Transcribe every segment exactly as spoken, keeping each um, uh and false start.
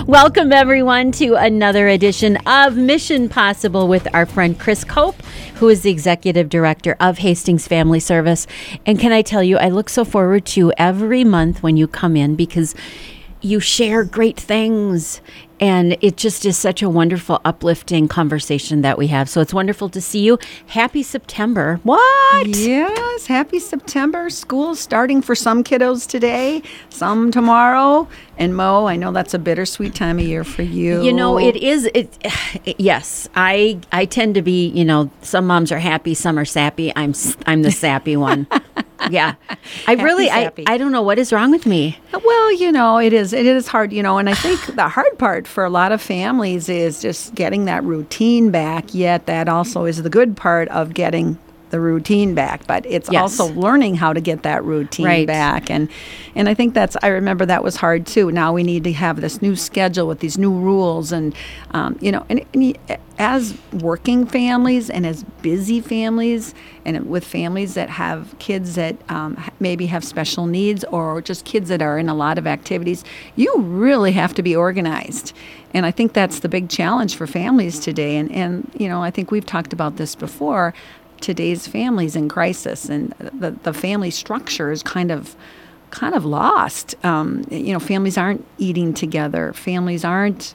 Welcome, everyone, to another edition of Mission Possible with our friend Chris Cope, who is the Executive Director of Hastings Family Service. And can I tell you, I look so forward to every month when you come in because you share great things. And it just is such a wonderful, uplifting conversation that we have. So it's wonderful to see you. Happy September. What? Yes, happy September. School's starting for some kiddos today, some tomorrow. And Mo, I know that's a bittersweet time of year for you. You know, it is. It, yes, I I tend to be, you know, some moms are happy, some are sappy. I'm I'm the sappy one. Yeah. I really, I, I don't know what is wrong with me. Well, you know, it is, it is hard, you know, and I think the hard part for a lot of families is just getting that routine back, yet that also is the good part of getting the routine back, but it's Yes. also learning how to get that routine Right. back. And and I think that's, I remember that was hard too. Now we need to have this new schedule with these new rules and, um, you know, and, and as working families and as busy families and with families that have kids that um, maybe have special needs or just kids that are in a lot of activities, you really have to be organized. And I think that's the big challenge for families today. And, and you know, I think we've talked about this before. Today's families in crisis, and the, the family structure is kind of kind of lost. Um, you know, families aren't eating together. Families aren't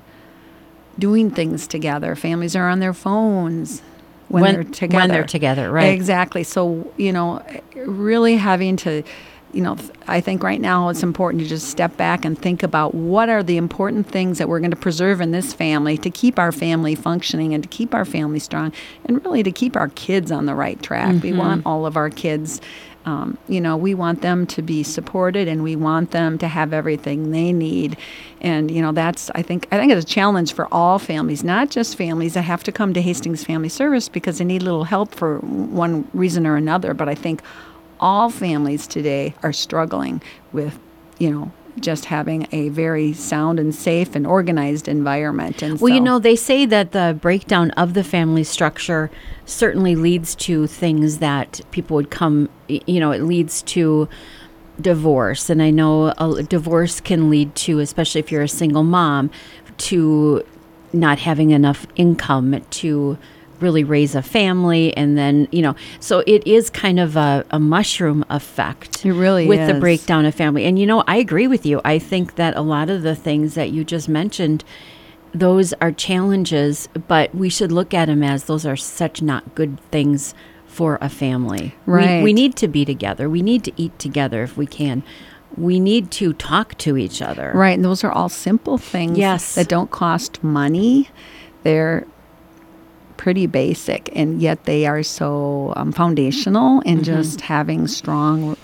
doing things together. Families are on their phones when, When- they're together. when they're together, right. Exactly. So, you know, really having to, you know, I think right now it's important to just step back and think about what are the important things that we're going to preserve in this family to keep our family functioning and to keep our family strong and really to keep our kids on the right track. Mm-hmm. We want all of our kids, um, you know, we want them to be supported and we want them to have everything they need. And, you know, that's, I think, I think it's a challenge for all families, not just families that have to come to Hastings Family Service because they need a little help for one reason or another. But I think all families today are struggling with, you know, just having a very sound and safe and organized environment. And Well, so, you know, they say that the breakdown of the family structure certainly leads to things that people would come, y- you know, it leads to divorce. And I know a divorce can lead to, especially if you're a single mom, to not having enough income to really raise a family. And then, you know, so it is kind of a, a mushroom effect. It really with the is. breakdown of family. And, you know, I agree with you. I think that a lot of the things that you just mentioned, those are challenges, but we should look at them as those are such not good things for a family. Right. We, we need to be together. We need to eat together if we can. We need to talk to each other. right, and those are all simple things Yes. that don't cost money. They're pretty basic, and yet they are so um, foundational in just having strong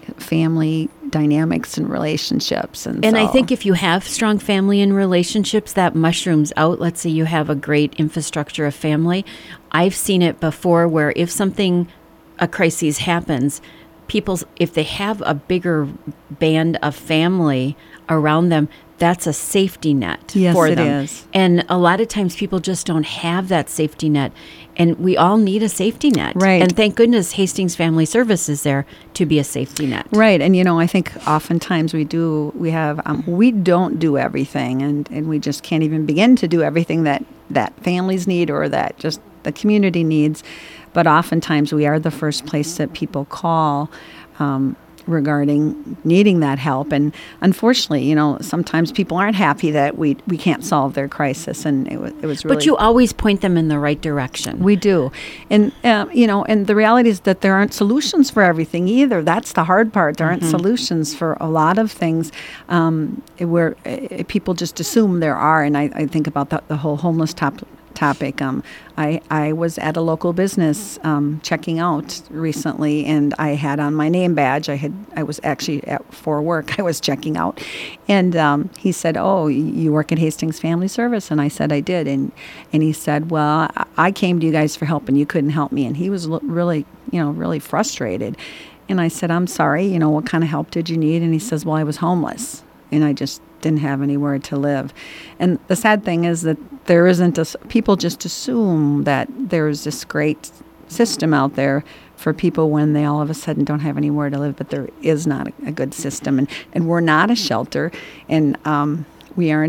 family dynamics and relationships. And, And I so- think if you have strong family and relationships, that mushrooms out. Let's say you have a great infrastructure of family. I've seen it before where if something, a crisis happens, people, if they have a bigger band of family around them, that's a safety net Yes, for it them. is. And a lot of times people just don't have that safety net. And we all need a safety net. Right. And thank goodness Hastings Family Service is there to be a safety net. Right, and you know, I think oftentimes we do, we have, um, we don't do everything, and, and we just can't even begin to do everything that, that families need or that just the community needs. But oftentimes we are the first place that people call um, regarding needing that help. And unfortunately, you know, sometimes people aren't happy that we, we can't solve their crisis, and it was, it was really... But you always point them in the right direction. We do. And, uh, you know, and the reality is that there aren't solutions for everything either. That's the hard part. There aren't solutions for a lot of things um, where uh, people just assume there are. And I, I think about the, the whole homeless top, topic. Um, I, I was at a local business um, checking out recently, and I had on my name badge. I had I was actually at, for work. I was checking out, and um, he said, "Oh, you work at Hastings Family Service?" And I said, "I did." And and he said, "Well, I, I came to you guys for help, and you couldn't help me." And he was l- really, you know, really frustrated. And I said, "I'm sorry. You know, what kind of help did you need?" And he says, "Well, I was homeless, and I just didn't have anywhere to live." And the sad thing is that there isn't a, people just assume that there's this great system out there for people when they all of a sudden don't have anywhere to live, but there is not a, a good system, and, and we're not a shelter, and um, we aren't a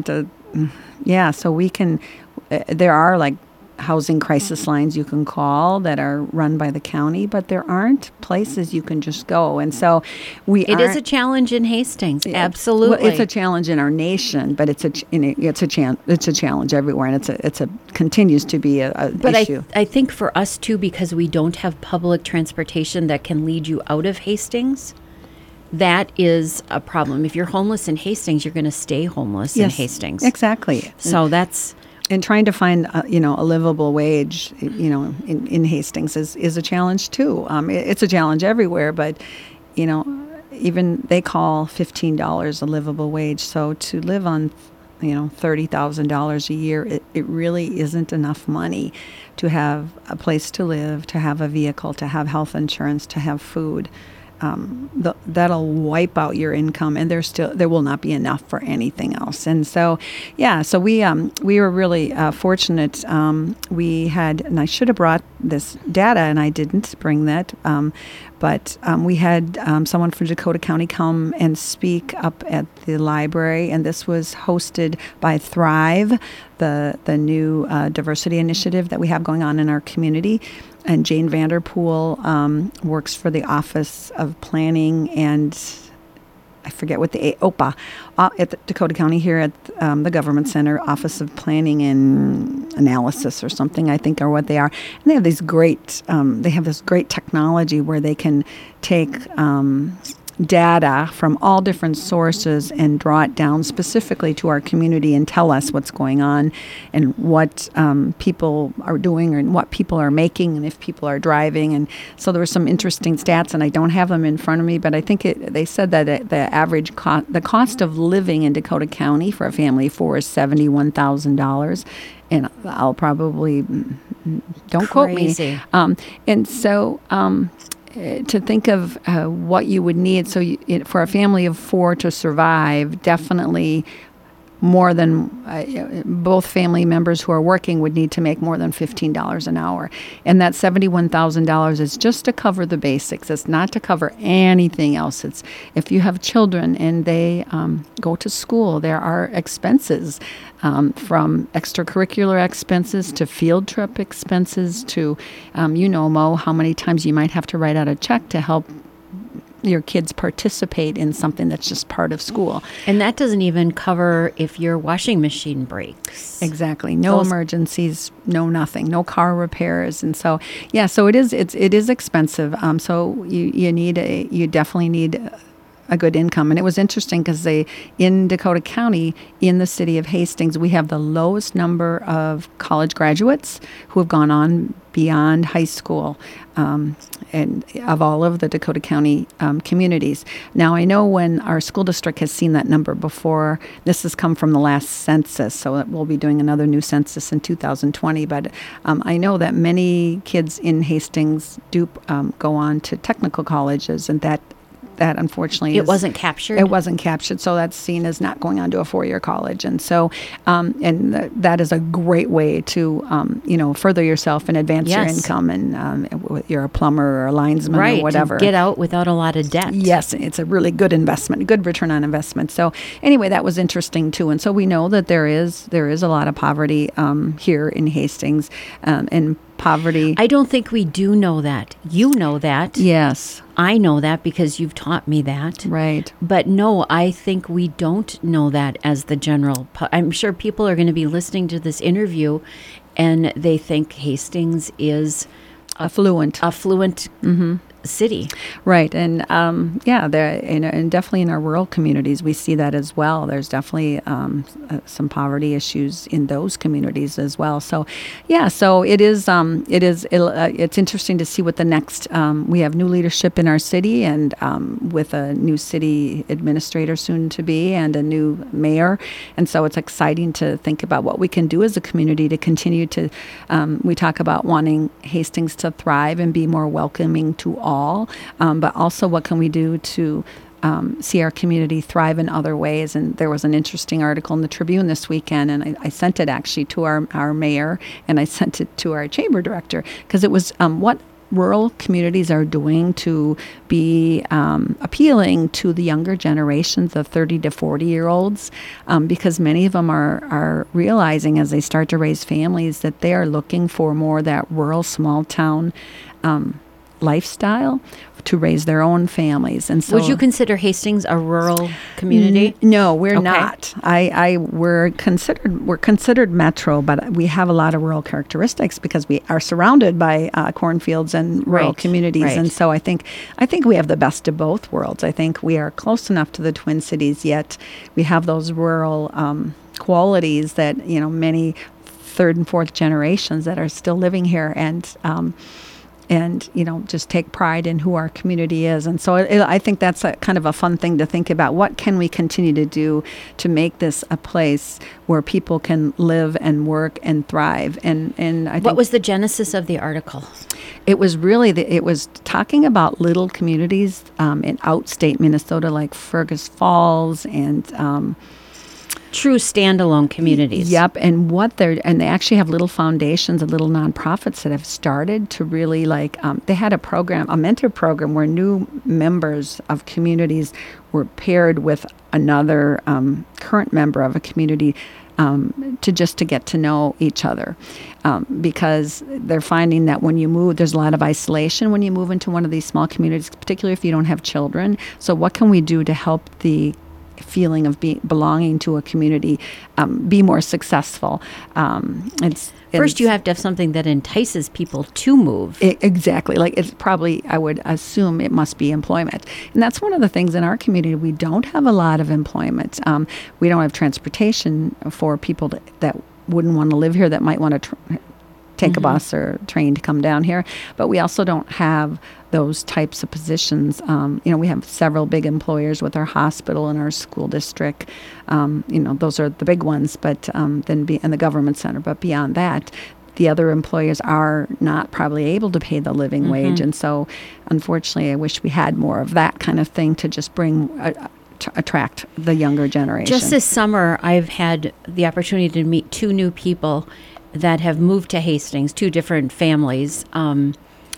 yeah, so we can, uh, there are like housing crisis lines you can call that are run by the county, but there aren't places you can just go. And so we It is aren't- a challenge in Hastings. Absolutely. Well, it's a challenge in our nation, but it's a ch- in a, it's a chan- it's a challenge everywhere, and it's a it's a continues to be a, a But issue. I, I think for us too, because we don't have public transportation that can lead you out of Hastings, that is a problem. If you're homeless in Hastings, you're going to stay homeless in Yes, Hastings. exactly. So that's And trying to find, uh, you know, a livable wage, you know, in, in Hastings is, is a challenge too. Um, it, it's a challenge everywhere, but, you know, even they call fifteen dollars a livable wage. So to live on, you know, thirty thousand dollars a year, it, it really isn't enough money to have a place to live, to have a vehicle, to have health insurance, to have food. Um, the, that'll wipe out your income, and there's still there will not be enough for anything else. And so, yeah, so we um, we were really uh, fortunate. Um, we had, and I should have brought this data, and I didn't bring that. Um, but um, we had um, someone from Dakota County come and speak up at the library, and this was hosted by Thrive, the the new uh, diversity initiative that we have going on in our community. And Jane Vanderpool um, works for the Office of Planning and I forget what the O P A uh, at the Dakota County here at um, the Government Center, Office of Planning and Analysis or something, I think, are what they are. And they have these great, um, they have this great technology where they can take um, data from all different sources and draw it down specifically to our community and tell us what's going on and what um, people are doing and what people are making and if people are driving. And so there were some interesting stats, and I don't have them in front of me, but I think it, they said that it, the average co- the cost of living in Dakota County for a family of four is seventy-one thousand dollars. And I'll probably, don't quote me. Crazy. Um, and so um, uh, to think of uh, what you would need, so you, it, for a family of four to survive, definitely more than uh, both family members who are working would need to make more than fifteen dollars an hour. And that seventy-one thousand dollars is just to cover the basics. It's not to cover anything else. It's if you have children and they um, go to school, there are expenses um, from extracurricular expenses to field trip expenses to, um, you know, Mo, how many times you might have to write out a check to help your kids participate in something that's just part of school. And that doesn't even cover if your washing machine breaks. Exactly. No Those- emergencies, no nothing, no car repairs. And so, yeah, so it is, it's, it is expensive. Um, so you, you need a, you definitely need a good income. And it was interesting because they, in Dakota County, in the city of Hastings, we have the lowest number of college graduates who have gone on beyond high school, um, and of all of the Dakota County um, communities. Now, I know when our school district has seen that number before, this has come from the last census, so we'll be doing another new census in two thousand twenty, but um, I know that many kids in Hastings do um, go on to technical colleges, and that that unfortunately It is, wasn't captured? It wasn't captured, so that's seen as not going on to a four-year college. And so, um, and th- that is a great way to, um, you know, further yourself and advance your Yes. income. And um, w- you're a plumber or a linesman Right. or whatever. To get out without a lot of debt. Yes, it's a really good investment, good return on investment. So anyway, that was interesting too. And so we know that there is there is a lot of poverty um, here in Hastings, um, and poverty. I don't think we do know that. You know that. yes, I know that because you've taught me that. right. But no, I think we don't know that as the general. pu- I'm sure people are going to be listening to this interview and they think Hastings is Affluent. affluent city. Right, and um, yeah, there and, and definitely in our rural communities we see that as well. There's definitely um, uh, some poverty issues in those communities as well. So, yeah, so it is um, it is it, uh, it's interesting to see what the next. Um, we have new leadership in our city, and um, with a new city administrator soon to be, and a new mayor, and so it's exciting to think about what we can do as a community to continue to. Um, we talk about wanting Hastings to thrive and be more welcoming to all. Um, but also what can we do to um, see our community thrive in other ways? And there was an interesting article in the Tribune this weekend, and I, I sent it actually to our, our mayor, and I sent it to our chamber director, because it was um, what rural communities are doing to be um, appealing to the younger generations of thirty to forty year olds, um, because many of them are, are realizing as they start to raise families that they are looking for more that rural small town um, lifestyle to raise their own families. And so, would you consider Hastings a rural community? N- no, we're Okay. not. I, I we're considered we're considered metro, but we have a lot of rural characteristics because we are surrounded by uh, cornfields and rural Right, communities. right. And so I think I think we have the best of both worlds. I think we are close enough to the Twin Cities, yet we have those rural um, qualities that, you know, many third and fourth generations that are still living here and. Um, and, you know, just take pride in who our community is. And so it, I think that's a kind of a fun thing to think about. What can we continue to do to make this a place where people can live and work and thrive? And, and I think What was the genesis of the article? it was really, the, it was talking about little communities um, in outstate Minnesota, like Fergus Falls and um, True standalone communities. Yep, and what they're and they actually have little foundations and little nonprofits that have started to really like. Um, they had a program, a mentor program, where new members of communities were paired with another um, current member of a community. Um, to just to get to know each other, um, because they're finding that when you move, there's a lot of isolation when you move into one of these small communities, particularly if you don't have children. So what can we do to help the feeling of being belonging to a community um, be more successsul? Um, it's First, it's- you have to have something that entices people to move. I- exactly. Like it's probably, I would assume it must be employment. And that's one of the things in our community. We don't have a lot of employment. Um, we don't have transportation for people to, that wouldn't want to live here, that might want to tr- take Mm-hmm. a bus or train to come down here. But we also don't have those types of positions. Um, you know, we have several big employers with our hospital and our school district. Um, you know, those are the big ones, but um, then be and the government center. But beyond that, the other employers are not probably able to pay the living Mm-hmm. wage. And so, unfortunately, I wish we had more of that kind of thing to just bring, uh, to attract the younger generation. Just this summer, I've had the opportunity to meet two new people that have moved to Hastings, two different families. Um,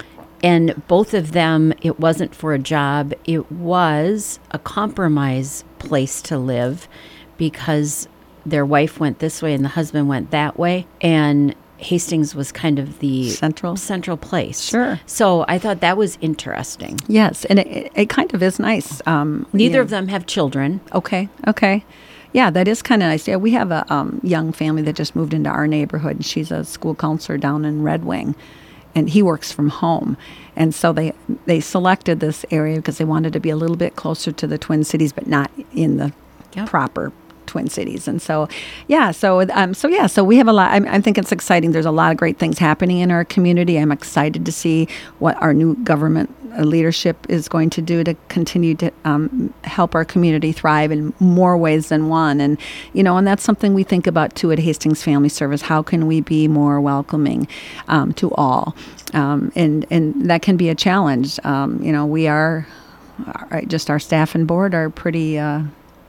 and both of them, it wasn't for a job. It was a compromise place to live because their wife went this way and the husband went that way. And Hastings was kind of the Central? central place. Sure. So I thought that was interesting. Yes, and it, it, it kind of is nice. Um, Neither yeah. of them have children. Okay, okay. Yeah, that is kind of nice. Yeah, we have a um, young family that just moved into our neighborhood, and she's a school counselor down in Red Wing, and he works from home. And so they they selected this area because they wanted to be a little bit closer to the Twin Cities, but not in the Yep. proper Twin Cities. And so, yeah, so um, so yeah, so we have a lot. I, I think it's exciting. There's a lot of great things happening in our community. I'm excited to see what our new government uh, leadership is going to do to continue to um, help our community thrive in more ways than one. And you know, and that's something we think about too at Hastings Family Service. How can we be more welcoming um, to all? Um, and and that can be a challenge. Um, you know, we are uh, just our staff and board are pretty. Uh,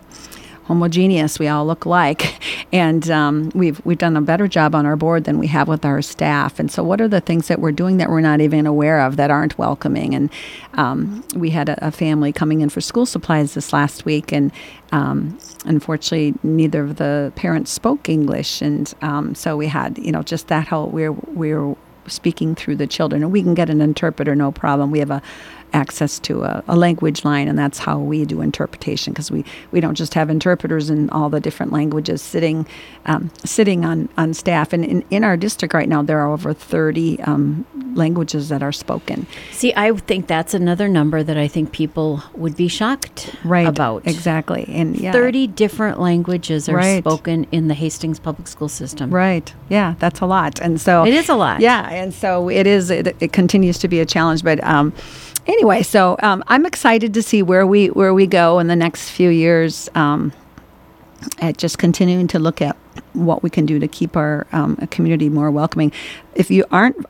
homogeneous. We all look alike, and um, we've we've done a better job on our board than we have with our staff. And so, what are the things that we're doing that we're not even aware of that aren't welcoming? And um, we had a, a family coming in for school supplies this last week, and um, unfortunately, neither of the parents spoke English, and um, so we had you know just that whole we're we're speaking through the children, and we can get an interpreter, no problem. We have a access to a, a language line, and that's how we do interpretation, because we, we don't just have interpreters in all the different languages sitting um, sitting on, on staff. And in, in our district right now, there are over thirty um, languages that are spoken. See, I think that's another number that I think people would be shocked Right. about. Exactly. And yeah. thirty different languages are Right. spoken in the Hastings Public School System. Right. Yeah, that's a lot. And so It is a lot. Yeah, and so it is. It, it continues to be a challenge, but um, anyway, so um, I'm excited to see where we where we go in the next few years. Um, at just continuing to look at what we can do to keep our um, community more welcoming. If you aren't af-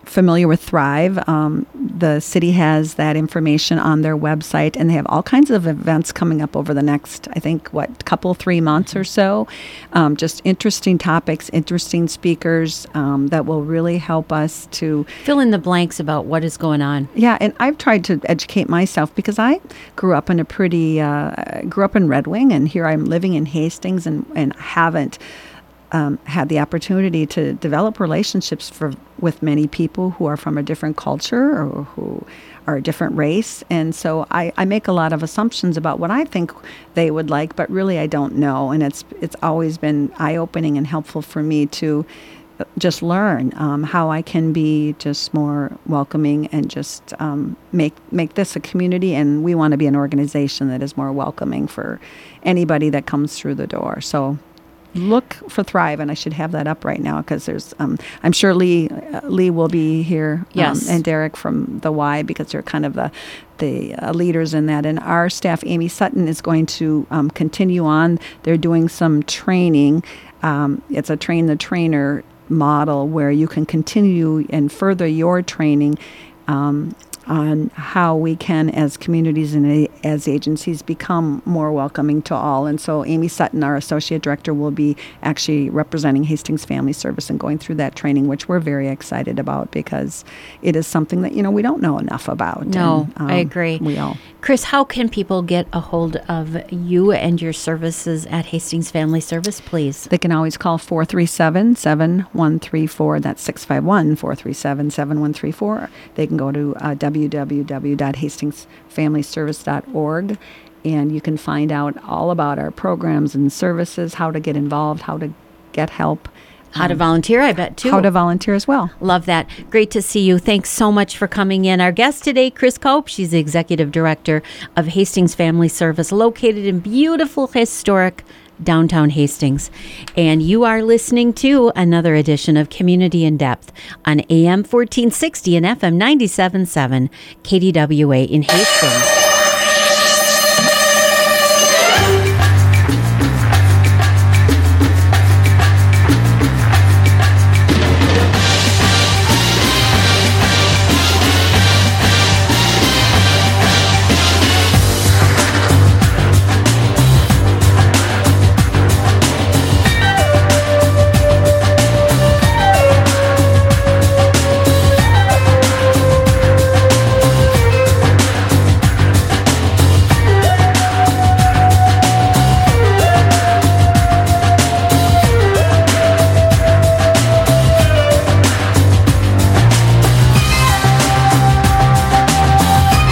familiar with Thrive, um, the city has that information on their website, and they have all kinds of events coming up over the next, I think, what, couple, three months or so. Um, just interesting topics, interesting speakers um, that will really help us to fill in the blanks about what is going on. Yeah, and I've tried to educate myself because I grew up in a pretty, uh, grew up in Red Wing, and here I'm living in Hastings, and, and haven't Um, had the opportunity to develop relationships for with many people who are from a different culture or who are a different race. And so I, I make a lot of assumptions about what I think they would like, but really I don't know. And it's it's always been eye-opening and helpful for me to just learn um, how I can be just more welcoming and just um, make make this a community. And we want to be an organization that is more welcoming for anybody that comes through the door. So look for Thrive, and I should have that up right now because there's, um, I'm sure Lee uh, Lee will be here, yes, um, and Derek from the Y, because they're kind of the the uh, leaders in that. And our staff, Amy Sutton, is going to um, continue on. They're doing some training. Um, it's a train the trainer model where you can continue and further your training Um, on how we can, as communities and a, as agencies, become more welcoming to all. And so Amy Sutton, our associate director, will be actually representing Hastings Family Service and going through that training, which we're very excited about because it is something that, you know, we don't know enough about. No, and, um, I agree. We all. Chris, how can people get a hold of you and your services at Hastings Family Service, please? They can always call four three seven, seven one three four. That's six five one, four three seven, seven one three four. They can go to uh, w w w dot hastings family service dot org, and you can find out all about our programs and services, how to get involved, how to get help. How to volunteer, I bet, too. How to volunteer as well. Love that. Great to see you. Thanks so much for coming in. Our guest today, Chris Cope. She's the Executive Director of Hastings Family Service, located in beautiful, historic downtown Hastings. And you are listening to another edition of Community in Depth on A M fourteen sixty and F M ninety-seven point seven K D W A in Hastings.